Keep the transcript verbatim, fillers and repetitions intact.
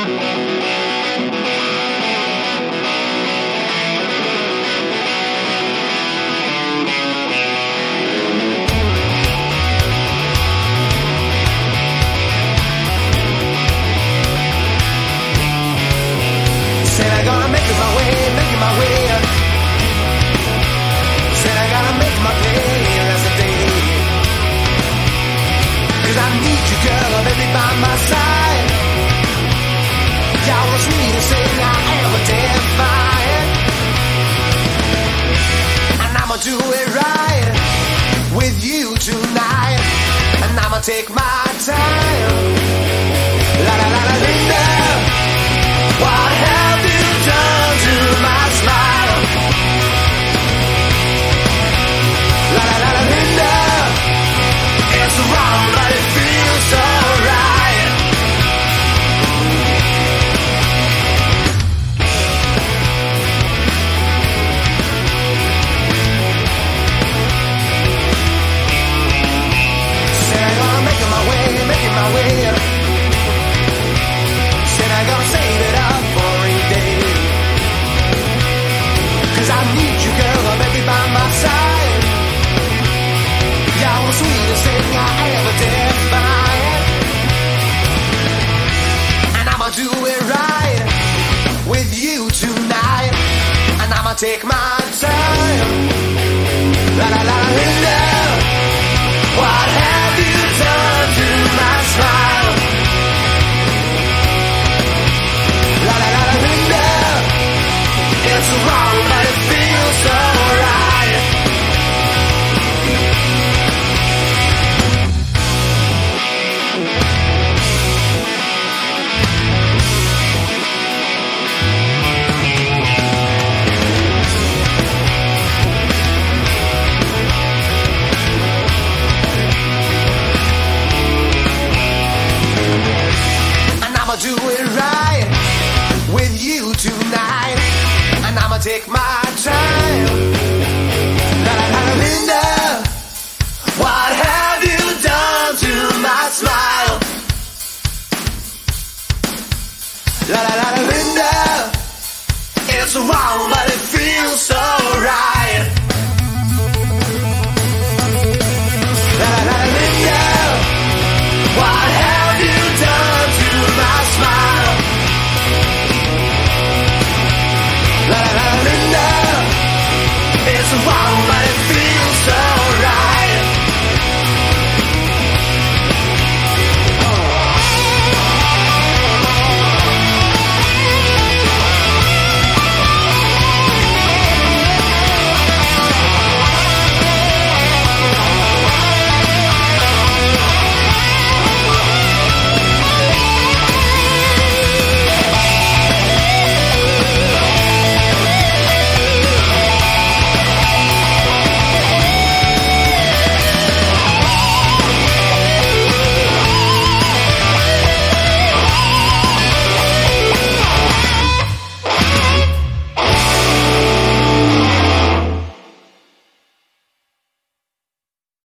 Said I gotta make it my way, make it my way. Said I gotta make my play, that's the day. Cause I need you, girl, baby, by my side. You're the sweetest thing I ever did find. And I'ma do it right with you tonight. And I'ma take my time. La la la la Linda, what have you done to my smile? La la la la Linda, it's wrong but it feels so right. Said I'm gonna make it my way, make it my way. Said I'm gonna save it up for a day. Cause I need you, girl, baby, by my side. You're the sweetest thing I ever did find. And I'ma do it right with you tonight. And I'ma take my time. La la la Linda, what have you done to my smile? La la la Linda, it's wrong but it feels so right. And I'ma do it right with you tonight. And I'ma take my time. La la la Linda, what have you done to my smile? La la la Linda, it's wrong but it feels so right.